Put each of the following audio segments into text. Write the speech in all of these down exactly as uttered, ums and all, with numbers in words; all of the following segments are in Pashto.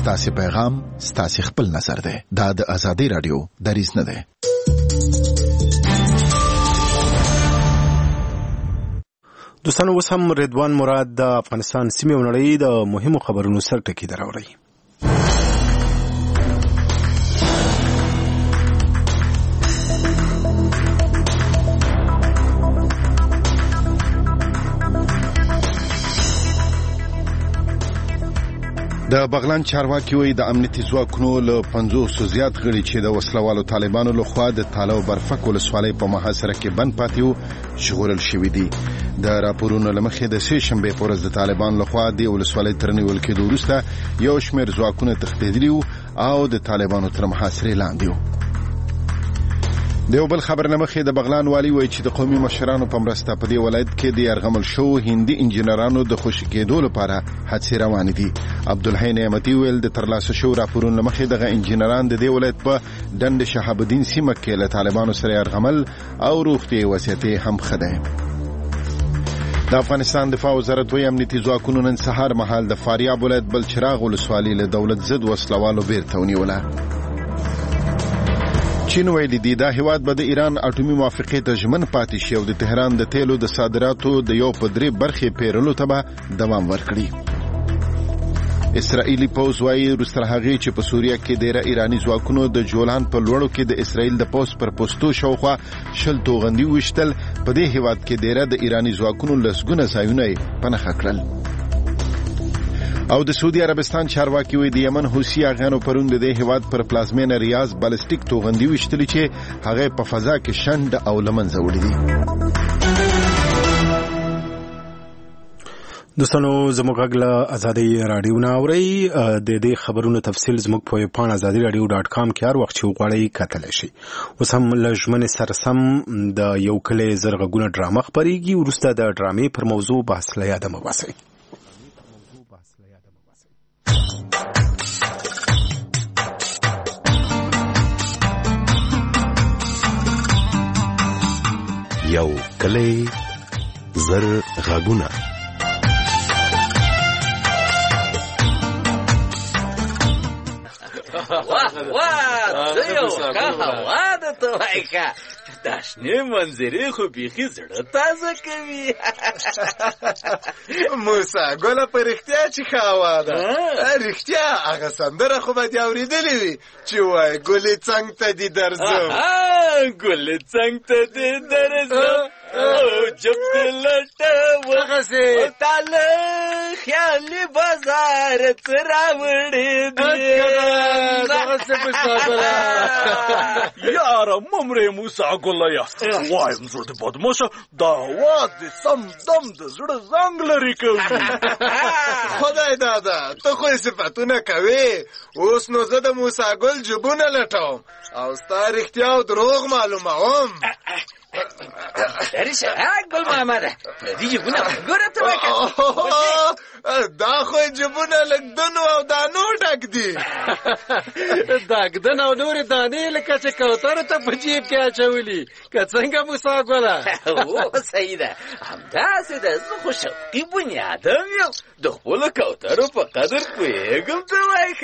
ستاسو پیغام ستاسو خپل نظر دی. دا د ازادي رادیو دریځ نه دی. دوستانو اوس هم رضوان مراد د افغانستان سیمې او نړۍ د مهمو خبرونو سر ټکی دراوړي. د بغلان چارواکي وایي د امنیتي ځواکونو له پنځوس زیات غړي چې د وسلوالو طالبانو لخوا د تاله او برفک ولسوالۍ په محاصره کې بند پاتې وو ژغورل شوي دي. د راپورونو له مخې د سې شنبې په ورځ د طالبانو لخوا د ولسوالۍ تر نیول کېدو وروسته یو شمېر ځواکونه تښتېدلي وو او د طالبانو تر محاصرې لاندې وو. د یو بل خبر نه مخې د بغلان والي وایي چې د قومي مشرانو په مرسته په دې ولایت کې د یرغمل شوو هندي انجینرانو د خوشي کېدو لپاره هڅې روانې دي. عبدالحی نعمتي ویل د ترلاسه شوو راپورونو له مخې دغه انجینران د دې ولایت په ډنډ شهاب الدین سیمه کې له طالبانو سره یرغمل او روغتیایي وضعیت هم ښه دی. د افغانستان دفاع وزارت وایي امنیتي ځواکونو نن سهار مهال د فاریاب ولایت بلچراغ ولسوالۍ له دولت ضد وسلوالو بیرته ونیوله. چین ویلي دی دا هیواد به د ایران اټومي موافقې ته ژمن پاتې شي او د تهران د تیلو د صادراتو د یو په درې برخې پیرلو ته به دوام ورکړي. اسرائیلي پوځ وایي وروسته له هغې چې په سوریه کې ډېره ایراني ځواکونو د جولان په لوړو کې د اسرائیل د پوځ پر پوستو شاوخوا شل توغندي وویشتل، په دې هیواد کې ډېره د ایراني ځواکونو لسګونه ځایونه یې په نښه کړل. او د سعودي عربستان چارواکي وایي د یمن حوثي اغیانو پرون د دې هیواد پر پلازمینه ریاض بالستیک توغندي ویشتلي چې هغه په فضا کې شنډ او له منځه وړي دي. دوستانو زموږ غږ له ازادي رادیو نه اورئ. د دې خبرونو تفصیل زموږ په ویب پاڼه ازادي رادیو ډاټ کام کې هر وخت چې وغواړئ کتلی شئ. اوس هم له ژمنې سره سم د یو کلی زر غږونه ډرامه خپرېږي. وروسته د ډرامې پر موضوع بحث له یاده مه باسئ. یو کلی زر غږونه. واه واه زه یو ښه هوا درته وایي. دا شنې منظرې خو بیخي زړه تازه کوي. موسی ګله په رښتیا چې ښه هوا ده. رښتیا هغه سندره خو به دې اورېدلې وي چې وایي ګلې څنګ ته دې درځم، ګلې څنګ ته دې درځم او جب دې لټوم تاله خیالي بازار څه راوړې دې. یاره ممرې موسی ګله یا وایم زړه دې بدماشه دا هوا دې سم دم د زړه زنګ لرې کوي. خدای دادا ته خو یې صفتونه کوې. اوس نو زه د موسی ګل جبونه لټوم او ستا رښتیا او دروغ معلوموم. درشه ګل محمده پردي جبونه ګوره ته وکړه. دا خو جبونه لږ دنو او دانو ډک دي. داګدن او نورې دانې لکه چې کوترو ته په جیب کې اچولي. که څنګه موسی ګله؟ او صحیح ده همداسې ده. زه خو شوقي بنیادم یم د خپلو کوترو په قدر پوهېږم. ته وایي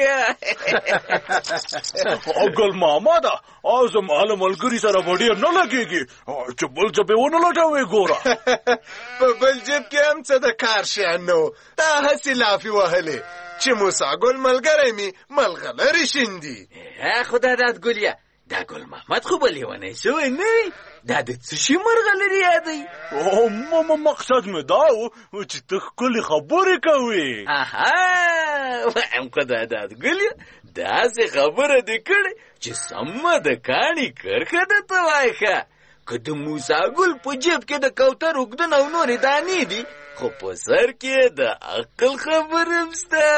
ګل محمده او زما له ملګري سره به ډېر نه لګېږي چې بل جب یې ونه لټوې. ګوره په بل جب کې هم څه د کار شیان نه و. تا هسې لافې وهلې چې موسی ګل ملګری مې ملغلرې شیندي. خدا داد ګلیا دا ګل محمد خو به لیونی شوی نه وي. دا د څه شي مرغلرې یادوي؟ او مقصد مې دا و چې ته ښکلې خبرې کوې. اها وایم خدا داد ګلیا داسې خبره دې کړې چې سمه د کاڼي کرښه درته وایي. ښه که د موسی ګل په جیب کې د کوتر اوږدن او نورې دانې دي خو په سر کې د عقل خبره شته.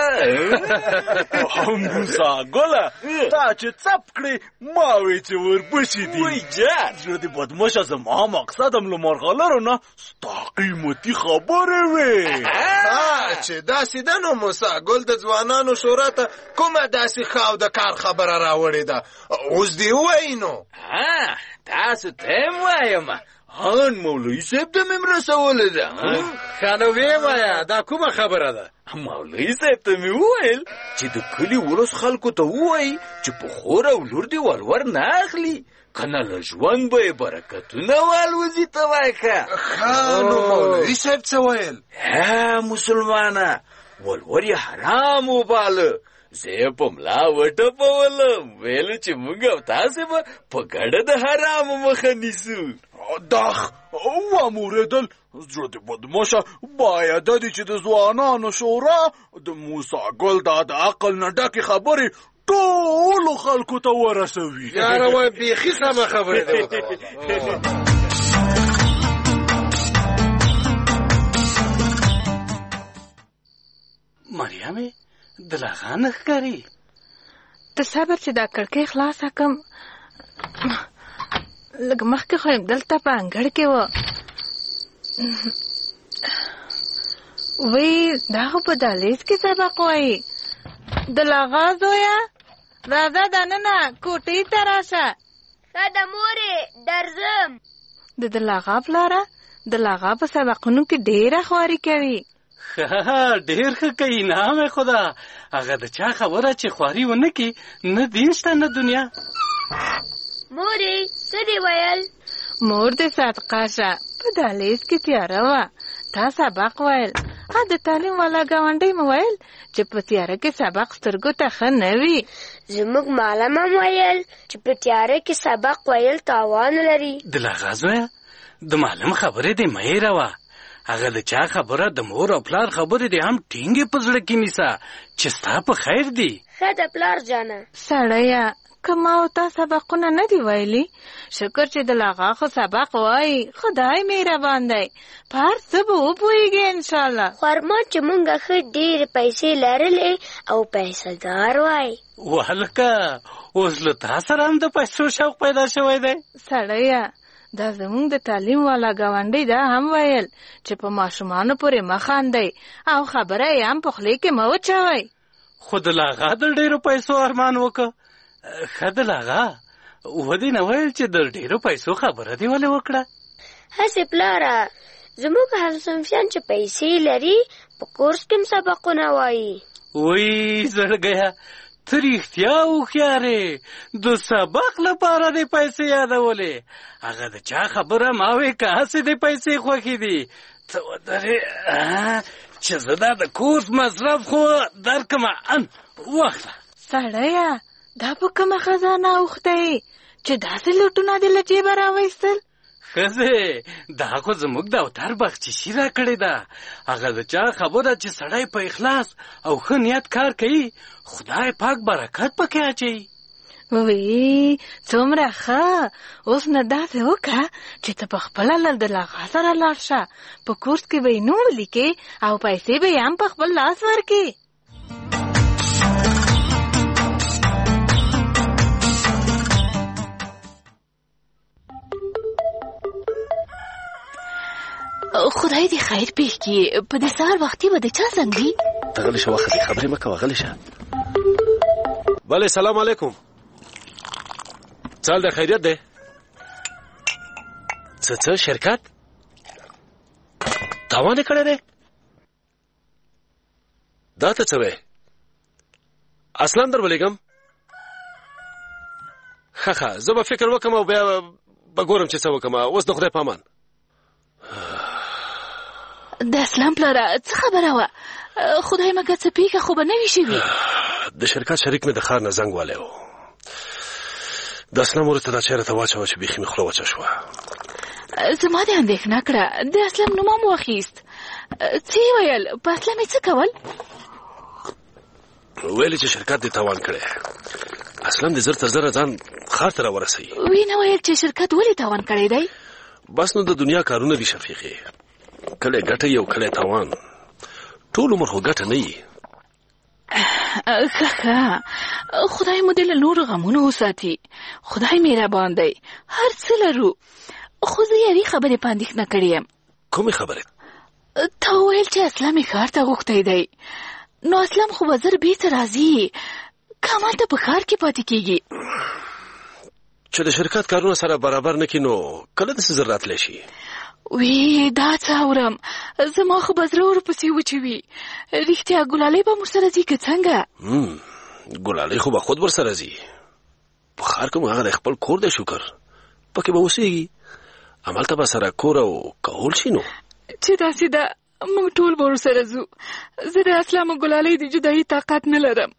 موسی ګله تا چې څپ کړې ما وی چې ورپسې دي. وای جان زړه دې بدماشه زما مقصد هم له مرغلرو نه ستا قیمتي خبرې وې. چې داسې ده نو موسی ګل د ځوانانو شورا ته کومه داسې ښه او د کار خبره راوړې ده؟ اوس دې ووایي نو. تاسو ته هم وایم ان مولوي صاحب ته مې مرسوله ده. ښه نو ویې وایه دا کومه خبره ده؟ مولوي صاحب ته مې وویل چې د کلي ولس خلکو ته ووایي چې په خور او لور دې ولور نه اخلي، که نه له ژوند به یې برکتونه والوځي. ته وایه ښه نو مولوي صاحب څه ویل؟ ها مسلمانه ولور یې حرام وباله. زه یې په ملا وټپولم، ویل چې موږ او تاسې به په ګډه د حرامو مخه نیسو. داخ وامورېدل زړه د بدماشه باید دي چې د ځوانانو شورا د موسی ګل دا د عقل نه ډکې خبرې ټولو خلکو ته ورسوي. یاره وایي بیخي سمه خبرې ده. مریمې د لاغا نه ښکاري. ته صبر چې دا کړکۍ خلاصه کړم. لږ مخکې خو یم دلته په انګړ کې وه. وی دا خو په دهلیز کې سبق وایي. د لاغا زویه راځه دننه کوټې ته راشه. ښه ده مورې درځم. د د لاغا پلاره د لاغا په سبقونو کې ډېره خواري کوي. ښه ډېر ښه کوي نام خدا. هغه د چا خبره چې خواري ونه کړي نه دین شته نه دنیا. مورې څه دې ویل؟ مور دې صدقه شه. په دهلیز کې تیاره وه، تا سبق ویل. ها د تعلیم والا ګاونډۍ مو ویل چې په تیاره کې سبق سترګو ته ښه نه وي. زموږ معلم هم ویل چې په تیاره کې سبق ویل تاوان لري. د لاغا زویه د معلم خبرې دې مه هېروه. هغه د چا خبره د مور او پلار خبرې دې هم ټینګې په زړه کې نیسه چې ستا په خیر دي. ښه ده پلار جانه. سړیه که ما او تا سبقونه نه دي ویلي، شکر چې د لاغا خو سبق وایي. خدای مهربان دی، په هر څه به وپوهېږي انشاءالله. خو ارمان چې مونږ ښه ډېرې پیسې لرلې او پیسهدار وای. وهلکه اوس له تا سره هم د پیسو شوق پیدا شوی دی. سړیه دا زمونږ د تعلیم والا ګاونډۍ دا هم ویل چې په ماشومانو پورې مه خاندئ او خبره یې هم په خولې کې مه وچوئ. خو د لاغا د ډېرو پیسو ارمان وکړه. ښه د لاغا ودې نه ویل چې د ډېرو پیسو خبره دې ولې وکړه؟ هسې پلاره زموږ همصنفیان چې پیسې لري په کورس کې هم سبقونه وایي. وی زړګیه ته رښتیا هوښیارې، د سبق لپاره دې پیسې یادولې. هغه د چا خبره ما وې که هسې دې پیسې خوښې دي. ته ودرې چې زه دا د کورس مصرف خو درکمه ان واخله. سړیه دا په کومه خزانه اوښتی چې داسې لوټونه دې له جیبه راوایستل؟ ښځې دا خو زموږ د اوتر بخچشي را کړې ده. هغه د چا خبره چې سړی په اخلاص او ښه نیت کار کوي خدای پاک برکت پکې اچوي. وی څومره ښه. اوس نه داسې وکړه چې ته په خپله له د لاغا سره لاړ شه، په کورس کې به یې نوم ولیکې او پیسې به یې هم په خپل لاس ورکې. خدای دې خیر پېښ کړي. په دې سهار وختي به د چا زنګ وي؟ ته غلی شه وخت خبرې مه کوه، غلی شه. بله سلام علیکم. څه د خیریت دی؟ څه څه شرکت تاوان یې کړی دی؟ دا ته څه وی؟ اصلا در ولېږم. ښه ښه زه به فکر وکړم او بیا به ګورم چې څه وکړم. اوس د خدای په امان. د اسلام پلاره څه خبره وه؟ خدای مګر څه پیښه خو به نه وي شوي؟ د شرکت شریک مې د ښار نه زنګ والی و. د اسلام وروسته دا چېرې ته واچوه چې بیخي مې خوله وچه شوه. زما دې اندېښنه کړه. د اسلام نوم هم واخیست. څه یې ویل؟ په اسلام یې څه کول؟ ویلې چې شرکت دې تاوان کړی. اسلام دې زر تر زره ځان ښار ته راورسوي. وی نه ویل چې شرکت ولې تاوان کړی دی؟ بس نو د دنیا کارونه دي شفیقې، کله ګټه یو کله تاوان. ټول عمر خو ګټه نه وي. ښه ښه خدای مو دې له نورو غمونو وساتي. خدای مهربان دی، هر څه لرو. خو زه یاري خبرې په اندېښنه کړې یم. کومې خبرې؟ تا وویل چې اسلام یې ښار ته غوښتی دی. نو اسلام خو به زر بېرته راځي که همالته په ښار کې پاتې کېږي. چې د شرکت کارونه سره برابر نه کینو کله د سزر راتلی شي. وی دا څه اورم، زما خو به زړه ورپسې وچوي. رښتیا ګلالۍ به موږ سره ځي که څنګه؟ ګلالۍ خو به خود ورسره ځي. په ښار کې مو هغه د خپل کور دی شکر، پکې به اوسېږي، همالته به سره کور او کهول شي. نو چې داسې ده موږ ټول به ورسره ځو. زه د اسلام او ګلالۍ د جدایي طاقت نه لرم.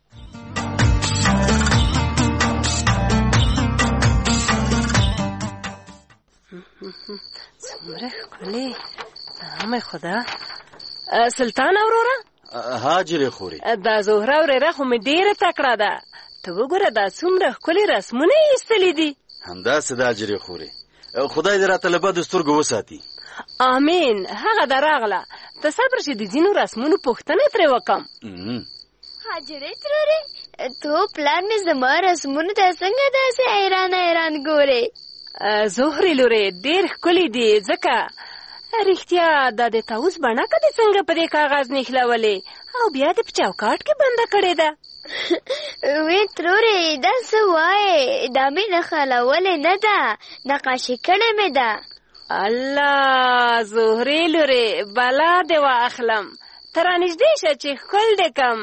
څومره ښکلې نامه خدا. سلطان اوروره هاجرې خوري، دا زهره ورېره خو مې ډېره تکړه ده. ته وګوره دا څومره ښکلې رسمونه یې ایستلي دي. همداسې ده هاجرې خوري، خدای دې راته له بدو سترګو وساتي. امین. هغه ده راغله، ته صبر چې د ځینو رسمونو پوښتنه ترې وکم. هاجرې ترورې تو پلار مې زما رسمونو ته څنګه داسې حیران حیران ګورې؟ زهرې لورې ډېر ښکلي دي. ځکه رښتیا دا د طاووس بڼکه دې څنګه په دې کاغذ نښلولې او بیا دې په چوکاټ کې بنده کړې ده؟ وی ترورې دا څه وایې؟ دا مې نښلولې نه ده، نقاشي کړې مې ده. الله زهرې لورې بلا دې واخلم، ته رانږدې شه چې ښکل دې کم.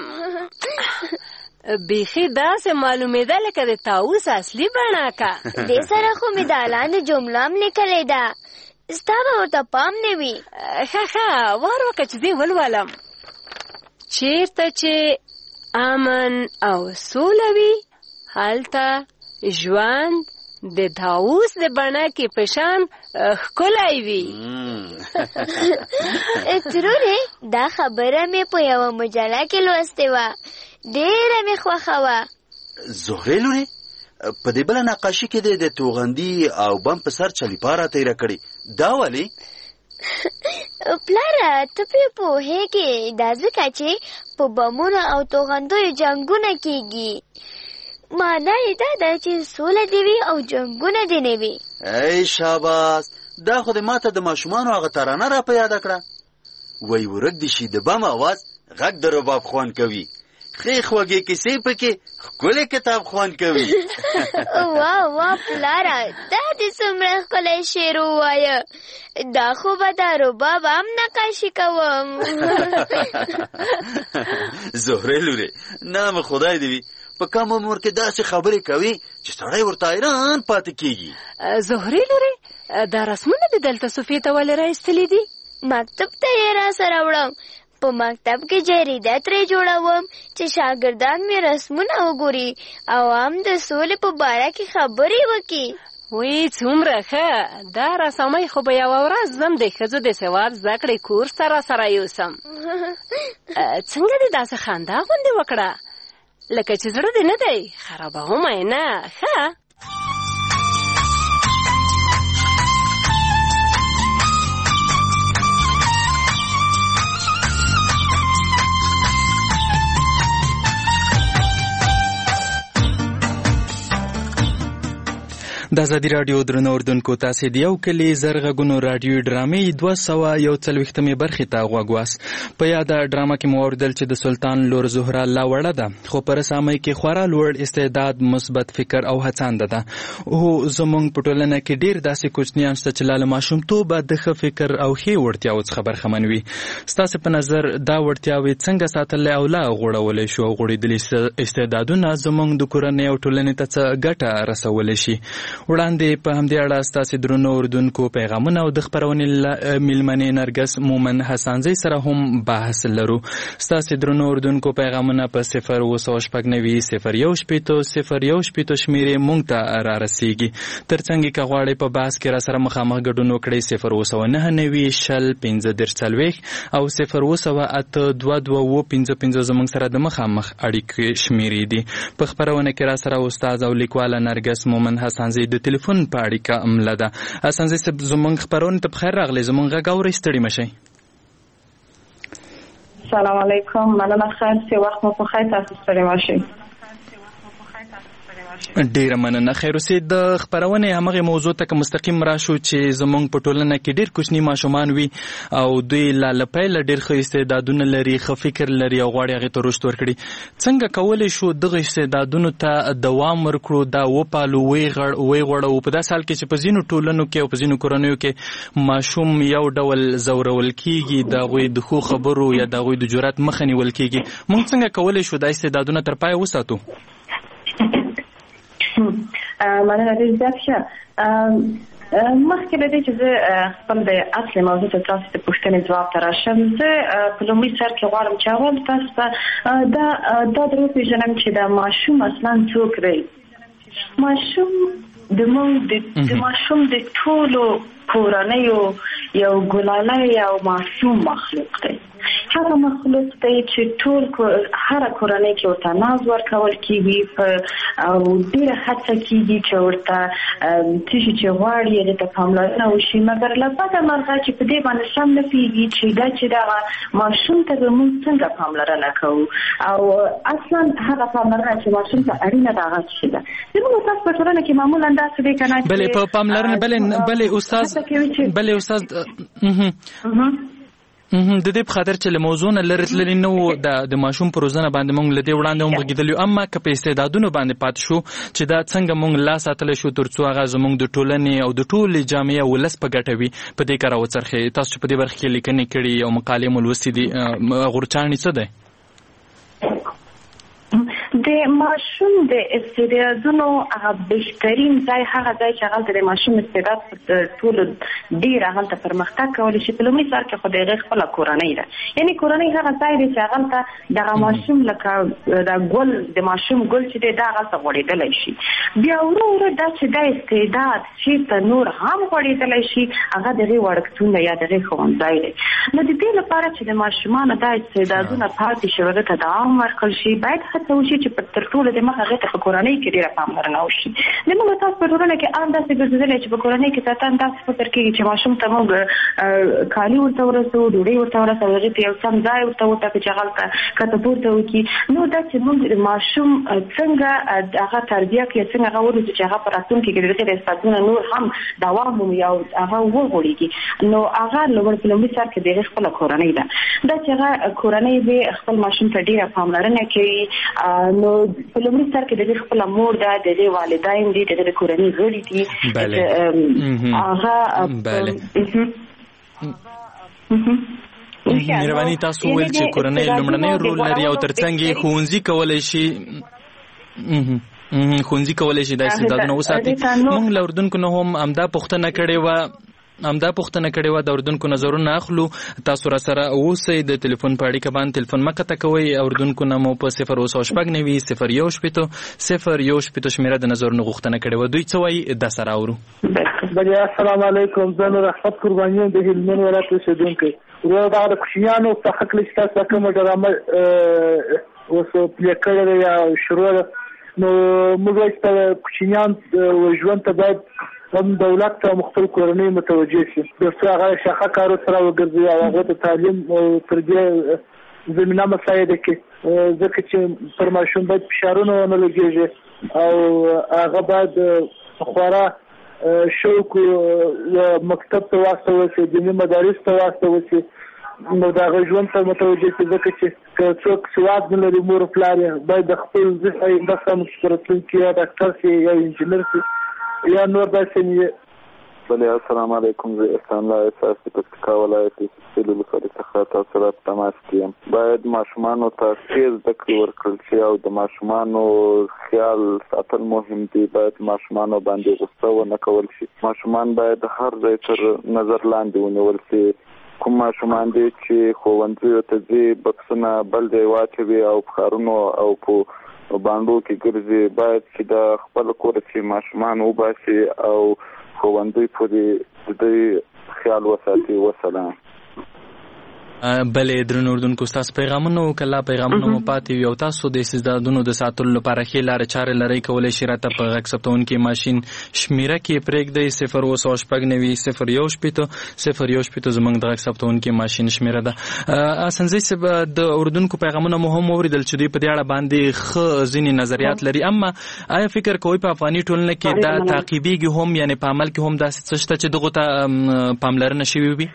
بیخي داسې معلومېده لکه د طاووس اصلي بڼکه. دې سره خو مې د لاندې جمله هم لیکلې ده، ستا به ورته پام نه وي. ښه ښه وار وکړه چې دې ولولم. چېرته چې امن او سوله وي هلته ژوند د طاووس د بڼکې په شان ښکلی وي. ترورې دا خبره مې په یوه مجله کې لوستې وه، ډېره مې خوښه وه. زهرې لورې په دې بله نقاشي کې دې د توغندي او بم په سر چلیپاره تیره کړې، دا ولې؟ پلاره ته پرې پوهېږې دا ځکه چې په بمونو او توغندیو جنګونه کېږي. معنا یې دا ده چې سوله دې وي او جنګونه دې نه وي. ای شاباس، دا خو دې ماته د ماشومانو هغه ترانه را په یاده کړه. وی ورک دې شي د بم اواز غږ د رباب خوند کوي، ښې خوږې کیسې پکې ښکلی کتاب خوند کوي. واه واه پلاره دا دې څومره ښکلی شعر ووایه، دا خو به دا رباب هم نقاشي کوم. زهرې لورې نام خدای دې وي، په کم عمر کې داسې خبرې کوي چې سړی ورته حیران پاتې کېږي. زهرې لورې دا رسمونه دې دلته صوفیې ته ولې راایستلي دي؟ مکتب ته یې را سره وړم، په مکتب کې جریده ترې جوړوم چې شاګردان مې رسمونه وګوري او هم د سولې په باره کې خبرې وکړي. وی څومره ښه، دا رسامۍ خو به یوه ورځ زم د ښځو د سواد زده کړې کورس ته را سره یوسم. څنګه دې داسې خندا غوندې وکړه لکه چې زړه دې نه دی خرابومه نه؟ ښه د ازادي راډیو درنو اردوونکو تاسې د یو کلي زرغږونو راډیوي ډرامې دوه سوه یو څلوېښتمې برخې ته غوږ واست. په یاده ډرامه کې مو واورېدل چې د سلطان لور زهره لا وړه ده خو په رسامۍ کې خورا لوړ استعداد، مثبت فکر او هڅانده ده. هو زموږ په ټولنه کې ډېر داسې کوچنیان شته چې لا له ماشومتوبه د ښه فکر او ښې وړتیاوو څخه برخمن وي. ستاسې په نظر دا وړتیاوې څنګه ساتلی او لا غوړولی شو او غوړېدلي استعدادونه زموږ د کورنۍ او ټولنې ته څه ګټه رسولی شي؟ وړاندې په همدې اړه ستاسې درنو اردوونکو پیغامونه او د خپرونې میلمنې نرګس مومن حسانزۍ سره هم بحث لرو. ستاسې درنو اردوونکو پیغامونه په صفر اوه سوه شپږ نوي صفر یو شپېتو صفر یو شپېتو شمېرې موږ ته را رسېږي. تر څنګ که غواړئ په بحث کې را سره مخامخ ګډون وکړئ صفر اوه سوه نهه نوي شل پنځه دېرش څلوېښت او صفر اوه سوه اته دوه دوه اووه پنځه پنځه زموږ سره د مخامخ اړیکې شمېرې دي. په خپرونه کې را سره استاد او لیکواله نرګس مومن حسانزۍ د تلیفون په اړیکه عمله ده. حسانزۍ صاحب زموږ خپرونې ته بخیر راغلی، زموږ غږ اورئ، ستړي مه شئ. سلام علیکم، مننه، خیر سی وخت مو په خیر، تاسو ستړي مه شئ. ډیره مننه. خیر اوسې د خبرونه همغه موضوع ته مستقیم راشو چې زمونږ په ټولنه کې ډیر کوچني ماشومان وي او دوی لا لپیل ډیر ښه استعدادونه لري، ښه فکر لري او غواړي هغه ته رشد ورکړي. څنګه کولای شو دغه استعدادونو ته دوام ورکړو، دا وپالو وی غوړو په داسې حال کې چې په ځینو ټولنو کې او په ځینو کورنیو کې ماشوم یو ډول زورول کیږي، د غوي د خو خبرو یا د غوي د جرأت مخه نیول کیږي. موږ څنګه کولای شو د استعدادونو تر پای وساتو؟ مننه ډېر زیات ښه. مخکې له دې چې زه خپل د اصلي موضوع ته تاسو ته پوښتنې ځواب ته راشم، زه په لومړي سر کې غواړم چې اول تاسو ته دا دا در وپېژنم چې دا ماشوم اصلا څوک دی. ماشوم د موږ د ماشوم د ټولو کورنیو یو ګلالی او معصوم مخلوق دی. هغه مخلوق دی چې ټول هر کورنۍ کې ورته ناز ورکول کېږي او ډېره هڅه کېږي چې ورته څه شي چې غواړي هغې ته پاملرنه وشي، مګر له بده مرغه چې په دې باندې سم نه پوهېږي چې دا چې دغه ماشوم ته به موږ څنګه پاملرنه کوو او اصلا هغه پاملرنه چې ماشوم ته اړینه ده هغه څه ده. زموږ تاسو په ټولنه کې معمولا داسې دی که نه چې بلې په پاملرنه بلې استاد بلې استاد د دې په خاطر چې له موضوع نه لرې تللي نه وو د ماشوم په روزنه باندې موږ له دې وړاندې هم غږېدلي یو، اما که په استعدادونو باندې پاتې شو چې دا څنګه موږ لا ساتلی شو تر څو هغه زموږ د ټولنې او د ټولې جامعې ولس په ګټه وي، په دې کار راوڅرخي. تاسو چې په دې برخه کې لیکنې کړي او مقالې مو لوستې دي، غورچاڼې څه دی؟ د ماشوم د استعدادونو هغه بهترین ځای هغه ځای چې هغه د ماشوم استعداد په ټولو ډیر هغه ته پرمختګ کولی شي. په لومړي سر کې خو د هغې خپله کورنۍ ده، یعنې کورنۍ هغه ځای دی چې هغه ته دغه ماشوم لکه د ګل د ماشوم ګل چې دی دا هغه ته غوړېدلی شي. بیا ورو ورو دا چې دا استعداد چېرته نور هم غوړېدلی شي هغه د هغې وړکتون یا د هغې ښوونځی دی. نو د دې لپاره چې د ماشومانو دا استعدادونه پاتې شي هغې ته دوام ورکړل شي، باید هڅه وشي چې په تر ټولو د مخه هغې ته په کورنۍ کې ډېره پاملرنه وشي. زموږ تاسو په ټولنه کې عام داسې ګرځېدلی چې په کورنۍ کې ساتن داسې فکر کېږي چې ماشوم ته موږ کالي ورته ورسوو، ډوډۍ ورته ورسوو، هغې ته یو سم ځای ورته وټاکو چې هغلته کته پورته وکړي. نو دا چې موږ د ماشوم څنګه هغه تربیه کړي، څنګه هغه وروځو چې هغه په راتلونکي کې د هغې د استعدادونه نور هم دوام ومومي او هغه وغوړېږي، نو هغه لومړی په لومړي سر کې د هغې خپله کورنۍ ده. دا چې هغه کورنۍ به خپل ماشوم ته ډېره پاملرنه کوي، نو په لومړي سر کې د دې خپله مور ده، د دې والدین دي، د دې کورنۍ غړي دي. هغه مهرباني تاسو ویل چې کورنۍ لومړنی رول لري او ترڅنګ یې ښوونځي کولی شي ښوونځي کولی شي دا استعدادونه وساتي. موږ له اردونکو نه هم همدا پوښتنه کړې وه همدا پوښتنه کړې وه د اردونکو نظرونه اخلو. تاسو را سره اوسئ، د ټلیفون په اړیکه باندې ټلیفون مه قطع کوئ. اردونکو نه مو په صفر اوه سوه شپږ نوي صفر یو شپېته صفر یو شپېته شمېره د نظرونو غوښتنه کړې وه. دوی څه وایي دا سره اورو. بلې السلام علیکم، زه نور احمد قرباني یم د هلمند ولایت اوسېدونکی. ورو دغه د کوچنیانو په هکله چې تاسو کومه ډرامه اوس پلې کړې ده یا شروع ده، نو موږ وایو چې کوچنیان ژوند ته باید هم دولت ته مختلف کورنۍ متوجه شي تر څو هغه شاخه کارو سره وګرځي او هغه ته تعلیم او تربیه زمینه مساعده کړي، ځکه چې پر ماشوم باید فشارونه ونه لګېږي او هغه باید خورا شوق مکتب ته واستول شي، دیني مدارس ته واستول شي، نو د هغه ژوند ته متوجه شي. ځکه چې که څوک سواد نه لري مور پلار یې باید د خپل ذهن داسې چې راتلونکي یا ډاکټر شي یا انجینر شي یا نور داسې نه. بلې السلام علیکم، زه احسان الله اساسي پکتیکا ولایت سیلو ولسوالۍ څخه تاسو سره په تماس کې یم. باید ماشومانو ته ښې زده کړې ورکړل شي او د ماشومانو خیال ساتل مهم دي. باید ماشومانو باندې غصه ونه کول شي. ماشومان باید هر ځای تر نظر لاندې ونیول شي. کوم ماشومان دي چې ښوونځیو ته ځي بکسونه بل ځای واچوي او په ښارونو او په باندو کې ګرځي، باید چې د خپل کور چې ماشومان وباسي او ښوونځي پورې د دوی خیال وساتي. وسلام. بلې درنو اردوونکو ستاسو پیغامونه کله پیغامونه مو پاتې وي او تاسو د استعدادونو د ساتلو لپاره ښې لارې چارې لرئ کولی شئ راته په غږ ثبتونکي ماشین شمیره کې پرېږدئ صفر اوه سوه شپږ نوي صفر یو شپېته صفر یو شپېته زموږ د غږ ثبتونکي ماشین شمیره ده. اسنزی صاحب د اردوونکو پیغامونه مو هم واورېدل چې دوی په دې اړه باندې ښه ځینې نظریات لري، اما آیا فکر کوئ په افغاني ټولنه کې دا تعقیبېږي هم، یعنې په عمل کې هم داسې څه شته چې دغو ته پاملرنه شوې وي؟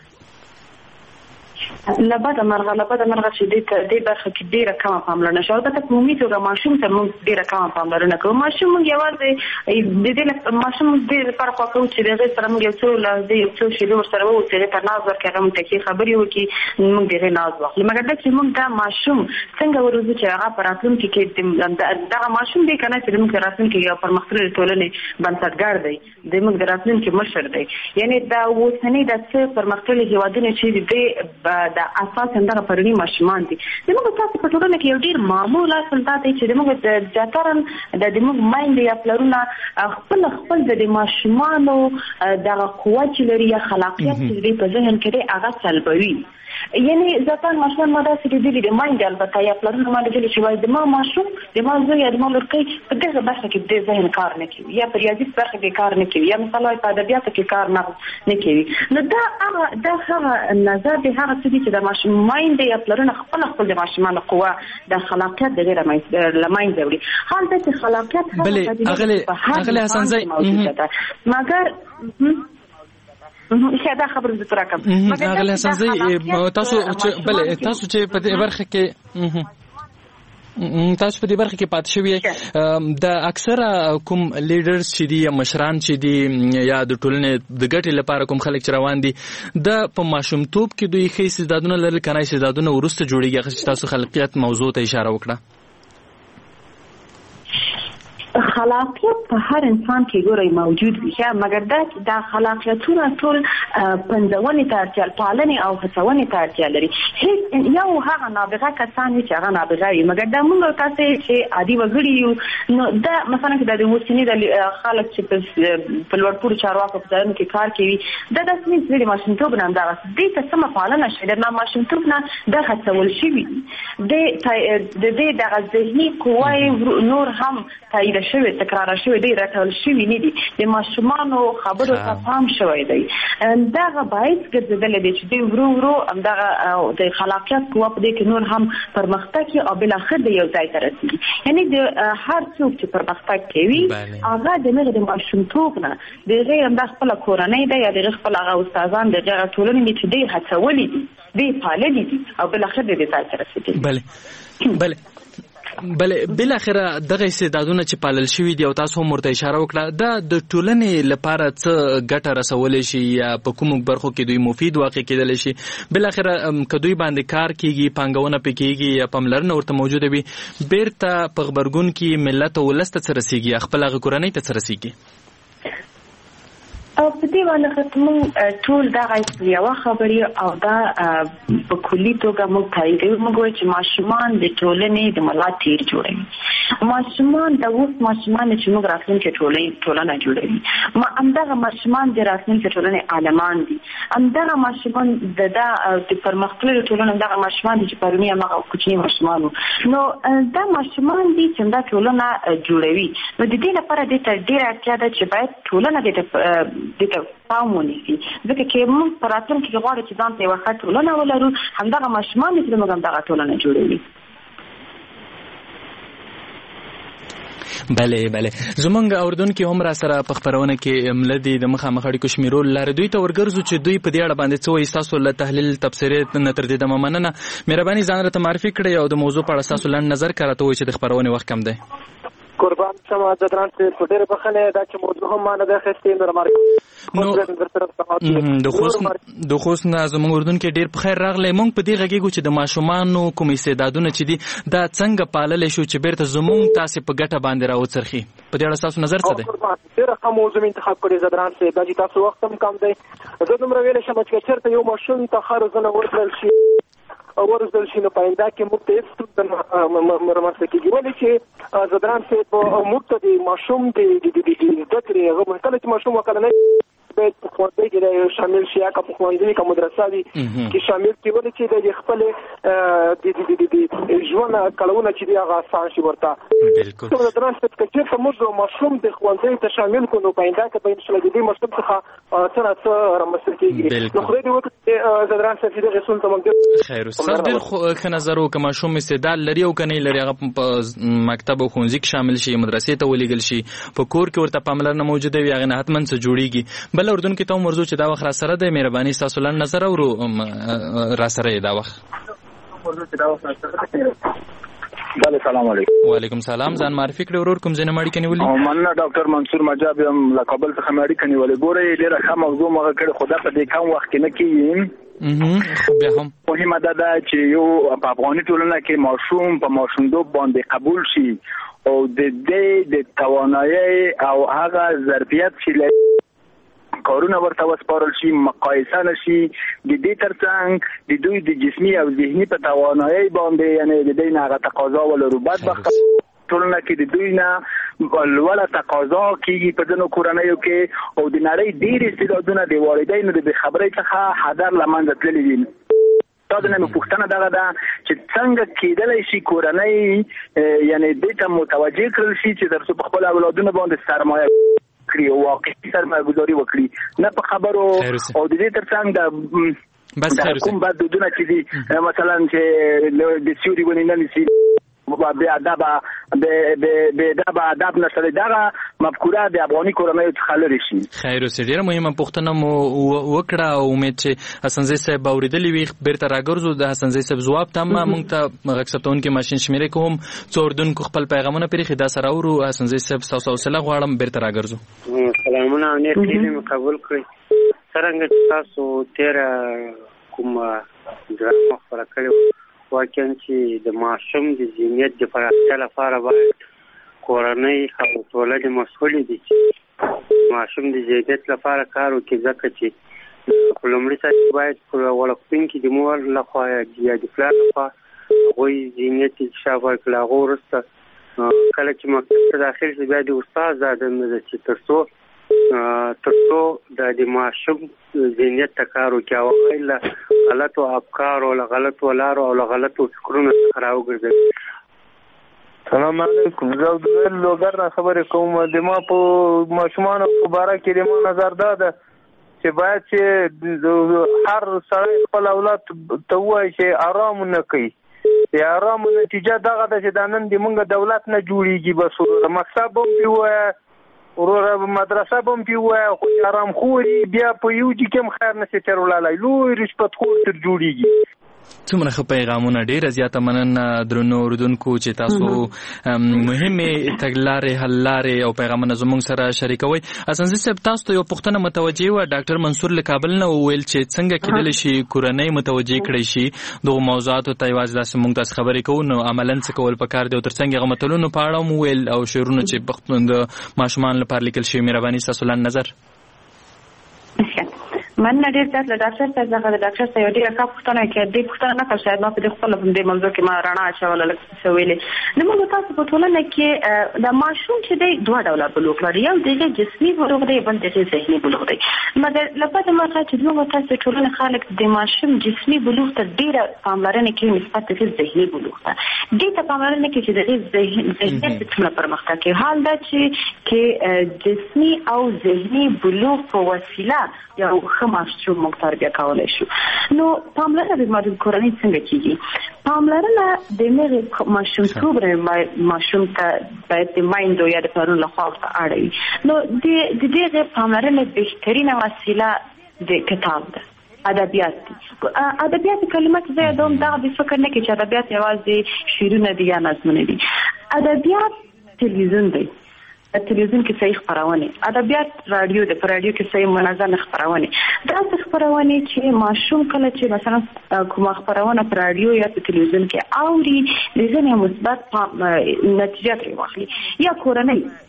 لبده مرغه لبده مرغه چې دې دې برخه کې ډیره کمه پاملرنه شوه. البته په عمومي توګه ماشوم ته موږ ډیره کمه پاملرنه کوو. ماشوم موږ یوازې د دې ماشوم دې لپاره خوا کوو چې د هغې سره موږ یو څو لحظې یو څو شېبې ورسره ووسو، هغې ته ناز ورکړي، هغه موږ ته ښې خبرې وکړي، موږ د هغې ناز واخلو. مګر دا چې موږ دا ماشوم څنګه وروځو چې هغه په راتلونکي کې دغه ماشوم دی که نه چې زموږ د راتلونکي یو پرمختللې ټولنې بنسټګر دی، د موږ د راتلونکي مشر دی. یعنې دا اوسنۍ دا څه پرمختللي هېوادونه چې دی د اساس همدغه پروني ماشومان دي. زموږ تاسو په ټولنه کې یو ډېر معمول اصل دا دی چې زموږ د زیاتره د زموږ میندې یا پلرونه خپل خپل د ماشومانو دغه قوت چې لري یا خلاقیت چې دی په ذهن کې دی هغه سلبوي. یعنې زیاتره ماشومان ما داسې لیدلي دي، میندې البته یا پلرونه ما لیدلي چې وایي د ما ماشوم د ما زوی یا د ما لورکۍ په دغه برخه کې د ذهن کار نه کوي، یا په ریاضي برخه کې کار نه کوي، یا مثلا په ادبیاتو کې کار نه کوي. نو دا هغه دا هغه نظر دی، هغه څه دي چې د ماشوم میندې یا پلرونه خپل خپل د ماشومانو قوه د خلاقیت د غیر له منځه وړي. حال دا چې خلاقیت بلې اغلې حسنزی موجوده ده، مګر ښه دا خبره زه تر کوم. اغلې حسنزی تاسو بلې تاسو چې په دې برخه کې تاسو په دې برخه کې پاتې شوي د اکثره کوم لیډرز چې دي یا مشران چې دي یا د ټولنې د ګټې لپاره کوم خلک چې روان دي د په ماشومتوب کې دوی ښه استعدادونه لري که نه استعدادونه وروسته جوړېږي؟ هغه چې تاسو خلاقیت موضوع ته اشاره وکړه. خلاقیت په هر انسان کې ګورئ موجود وي، مګر دا دا خلاقیتونه ټول پنځونې ته اړتیا پالنې او هڅونې ته اړتیا لري. هیڅ یو هغه نابغه کسان وي چې هغه نابغه وي، مګر دا موږ تاسې چې عادي وګړي یو نو دا مثلا که د اوسني د خلک چې په لوړپوړو چارواکو په ځایونو کې کار کوي دا داسې نه چې د ماشومتوب نه همدغسې دې ته سمه پالنه شوې ده، ماشومتوب نه دا هڅول شوي دي، د دې دغه ذهني قوه یې نور هم تایید شوی تکرار شوی دی، راټول شوی نه دي، د ماشومانو خبرو ته پام شوی دی. دغه باعث ګرځېدلی دی چې دوی ورو ورو همدغه د خلاقیت قوه په دې کې نور هم پرمختګ کوي او بالاخره د یو ځای ته رسېږي. یعنې د هر څوک چې پرمختګ کوي هغه د هغې د ماشومتوب نه د هغې همدا خپله کورنۍ ده یا د هغې خپل هغه استادان د هغه ټولنې دي چې دوی هڅولي دي، دوی پاللي دي او بالاخره د دې ځای ته رسېدلي. بلې بلې بلې بالاخره دغه استعدادونه چې پالل شوي دي او تاسو هم ورته اشاره وکړه دا د ټولنې لپاره څه ګټه رسولی شي یا په کومو برخو کې دوی مفید واقع کېدلی شي؟ بالاخره که دوی باندې کار کېږي، پانګونه پې کېږي یا پاملرنه ورته موجوده وي، بیرته په غبرګون کې ملت او ولس ته څه رسېږي یا خپل هغه کورنۍ ته څه رسېږي؟ او په دې باندې موږ ټول دغه یوه خبرې او دا په کلي توګه موږ تاییدوو. موږ وایو چې ماشومان د ټولنې د ملا تیر جوړوي. ماشومان د اوس ماشومان چې موږ راتلونکې ټولنه جوړوي، همدغه ماشومان د راتلونکې ټولنې عالمان دي، همدغه ماشومان د د پرمختللې ټولنې همدغه ماشومان دي چې پروني همغه کوچني ماشومان وو. نو دا ماشومان دي چې همدا ټولنه جوړوي. نو د دې لپاره دې ته ډېره اړتیا ده چې باید ټولنه دې دې ته پام ونیسي، ځکه چې موږ په راتلونکي کې غواړو چې ځان ته یوه ښه ټولنه ولرو، همدغه ماشومان دي چې موږ همدغه ټولنه جوړوي. بلې بلې زمونږ اردوونکي هم را سره په خپرونه کې مله دي د مخامخ اړیکو شمیرولو لارې دوی ته ورګرځو چې دوی په دې اړه باندې څه وایي. ستاسو له تحلیل تبصرې نه تر دې دمه مننه. مهرباني ځان راته معرفي کړئ او د موضوع په اړه ستاسو لنډ نظر که راته ووایي چې د خپرونې وخت کم دی. قربان شمه د ګران صاحب په ډېره بخښنې دا چې موضوع هم ما نه ده اخیستې نو د خوست نه زموږ اردن کې ډېر په خیر راغلی. موږ په دې غږېږو چې د ماشومانو کوم استعدادونه چې دي دا څنګه پاللی شو چې بیرته زموږ تاسې په ګټه باندې راوڅرخي. په دې اړه ستاسو نظر څه دی؟ ډېره ښه موضوع انتخاب کړې زه ګران صاحب، دا چې تاسو وخت هم کم دی. زه دومره ویلی شم چې چېرته یو ماشوم ته ښه روزنه ورکړل شي ورزدل شي نو په آینده کې موږ ته هېڅ ستونزه رامنځته کېږي. ولې چې زدران صاحب موږ ته د ماشوم د زده کړې هغه کله چې ماشوم وکړنی باید په ښوونځي کې شامل شي، یا که په ښوونځي که مدرسه وي کې شامل کړي، ولې چې د خپل ژوند کړونه چې دي هغه آسان شي ورته. بالکل د درس که چېرته موږ ماشوم د ښوونځي ته شامل کړو نو په آینده کې به انشاءالله د دې ماشوم څخه څه نه څه رامنځته کېږي. نو خدای دې وکړي د درس چې دغې ستونزې ته موږ خیر استاد ډېر ښه نظر و. که ماشوم استعداد لري او که نه لري هغه په مکتب او ښوونځي کې شامل شي، مدرسې ته ولېږل شي، په کور کې ورته پاملرنه موجوده وي، هغې نه حتما څه جوړېږي. بل اردن کې ته هم ورځو چې دا وخت را سره دی، مهرباني ستاسو لنډ نظر اورو را سره یې دا وخت. بله سلام علیکم. وعلیکم سلام. ځان معرفي کړئ ورور، کوم ځای نه مې اړیکه نیولې؟ مننه ډاکټر منصور مجاب یم، له کابل څخه مې اړیکه نیولې. ګورئ ډېره ښه موضوع مغه کړې، خو دا په دې کم وخت کې نه کېږي. خو بیا هم مهمه دا ده چې یو په افغاني ټولنه کې ماشوم په ماشومتوب باندې قبول شي او د دې د توانایي او هغه ظرفیت چې لري کارونه ورته وسپارل شي، مقایسه نشي د دې ترڅنګ د دوی د جسمي او ذهني په توانایي باندې، یعنی د دې نه هغه تقاضا ولرو. بدبخت ټولنه کې د دوی نه لوړه تقاضا کېږي په ځینو کورنیو کې، او د نړۍ ډېر استعدادونه د والدینو د بېخبرۍ څخه هدر له منځه تللي دي. دا د نن پوښتنه دغه ده چې څنګه کېدلی شي کورنۍ یعنی دې ته متوجه کړل شي چې تر څو په خپل اولادونو باندې سرمایه کړي او واقعي سرمایه گذاري وکړي، نه په خبرو. او د دې ترڅنګ د بس د کوم بعد دودونه چې دي مثلا چې د سیوري ونې نه نیسي، بې ادبه بې ادبه ادب نشته، دغه مفکوره د افغاني کورنیو څخه لرې شي. خیر اوسې ډېره مهمه پوښتنه مو وکړه او امید چې حسنزی صاحب اورېدلي وي. بېرته راګرځو د حسنزی صاحب ځواب ته. ما موږ ته غږ ثبتونکي ماشین شمېرې کوم څو اردونکو خپل پیغامونه پرېښي، دا سره اورو. حسنزی صاحب ستاسو حوصله غواړم، بېرته راګرځو. سلامونه او نیت هیلې مې قبول کړئ. څرنګه چې تاسو تېره کومه ډرامه خپره کړې واقعا چې د ماشوم د ذهنیت د پراختیا لپاره باید کورنۍ او ټولنې مسؤلې دي چې ماشوم د ذهنیت لپاره کار وکړي، ځکه چې په لومړي سر کې باید په وړکتونکي د مور لخوا یا د پلار لخوا هغوی ذهنیت انکشاف ورکړي. هغه وروسته کله چې مکتب ته داخل شي بیا د استاد دا دنده ده چې تر څو تر څو د ماشوم ذهنیت ته کار وکړي او هغوی له غلطو افکارو، له غلطو لارو او له غلطو فکرونو څخه راوګرځوي. سلام علیکم. زه عبدالوهاب لوګر نه خبرې کوم. د ما په ماشومانو په باره کې د ما نظر دا ده چې باید چې هر سړی خپل اولاد ته ووایي چې آرام نه کوي. د آرام نتیجه دغه ده چې دا نن د موږ دولت نه جوړېږي، بس مکتب هم پرې ووایه، وروره مدرسه به هم پرې ووایه، خو چې آرام خوري بیا په یو جي کې هم خیر نشي تېر وړلی، لوی رشوت خور تر جوړېږي. څومره ښه پیغامونه، ډېره زیاته مننه درنو اردونکو چې تاسو مهمې تګلارې، حل لارې او پیغامونه زموږ سره شریکوئ. حسنزي صاحب تاسو ته یو پوښتنه متوجه وه، ډاکټر منصور له کابل نه وویل چې څنګه کېدلی شي کورنۍ متوجه کړی شي دغو موضوعاتو ته. یوازې داسې موږ تاسو خبرې کوو، نو عملاً څه کول پکار دی او تر څنګ هغه متلونو په اړه هم وویل او شعرونه چې د ماشومانو لپاره لیکل شوي. مهرباني ستاسو لنډ نظر. من نه ډېر زیات له ډاکټر صاحب څخه د ډاکټر صاحب یو ډېره ښه پوښتنه کې دې پوښتنه نه کړ، شاید ما په دې خپله په دې موضوع کې ما رڼا اچوله لکه څه ویلې. نو موږ تاسو په ټولنه کې د ماشوم چې دی دوه ډوله بلوغ لري، یو د هغې جسمي بلوغ دی، بل د هغې ذهني بلوغ دی. مګر له بده مرغه چې موږ تاسو ټولنې خلک د ماشوم جسمي بلوغ ته ډېره پاملرنه کوي نسبت د هغې ذهني بلوغ ته. دې ته پاملرنه کوي چې د هغې ذهنیت څومره پرمختګ کوي. حال دا چې کې جسمي او ذهني بلوغ په وسیله یو ښه ماشوم موږ تربیه کولی شو. نو پاملرنه د ماشوم کورنۍ څنګه کېږي؟ پاملرنه د هغې ماشومتوب ماشوم ته باید د میندو یا د پلرونو لخوا ورته اړوي. نو د دغې پاملرنې بهترینه وسیله د کتاب ده، ادبیات دي. ادبیات کلمات زه یادوم دغه د فکر نه کې چې ادبیات یوازې شعرونه دي یا نظمونه دي. ادبیات تلویزیون دی، تلویزیون کې صحیح خپرونې، ادبیات رادیو د په رادیو کې صحیح منظم خپرونې. داسې خپرونې چې ماشوم کله چې مثلا کومه خپرونه په رادیو یا په تلویزیون کې اوري د ځینې مثبت نتیجه ترې واخلي، یا کورنۍ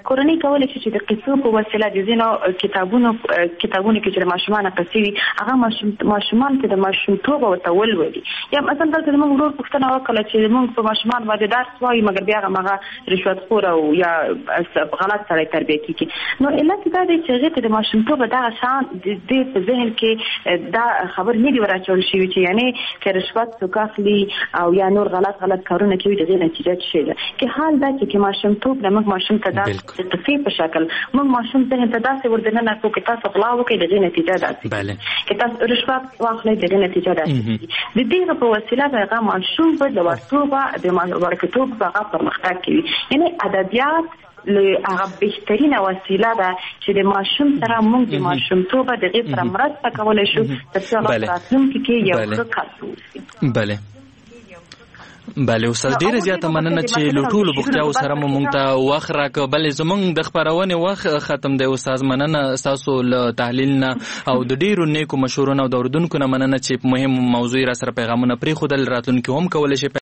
کورنۍ کولی شي چې د قصو په وسیله د ځینو کتابونو کتابونو کې چې د ماشومانو قصې وي هغه ماشومان ته د ماشومتوب ورته ولولي. یا مثلا دلته زموږ ورور پوښتنه وکړه چې موږ په ماشومان باندې درس وایو مګر بیا هغه رشوتخور او یا غلط سړی تربیه کیږي. نو علت دا دی چې هغې ته د ماشومتوب دغه شان د دې په ذهن کې دا خبر نه دي ور شوي چې یعنی که رشوت څوک اخلي او یا نور غلط غلط کارونه کوي د دې نتیجه څه شي ده. که حال دا چې ماشومتوب د موږ ماشوم ته د قصې په شکل موږ ماشوم ذهن ته داسې وردننه کوو که تاسو غلا وکړئ د دې نتیجه داسې که تاسو رشوت واخلئ د دې نتیجه داسې. د دې په وسیله به هغه ماشوم به د ورتوبه د ورکتوب به هغه پرمختګ کوي. یعنی ادبیات هغه بهترینه وسیله ده چې د ماشوم سره موږ د ماشومتوبه د هغې سره مرسته کولی شو تر څو هغه په راتلونکي کې یو ښه کس واوسي. بله بله استاد ډیره زیاته مننه چې له ټولو بوختیاو سره مو موږ ته وخت راکړ. بلې زموږ د خپرونې وخت ختم دی استاد. مننه ستاسو له تحلیل نه او د ډیرو نیکو مشورو نه او د اورېدونکو نه مننه چې په مهم موضوع را سره پیغامونه پرېښودل. راتلونکي هم کولی شي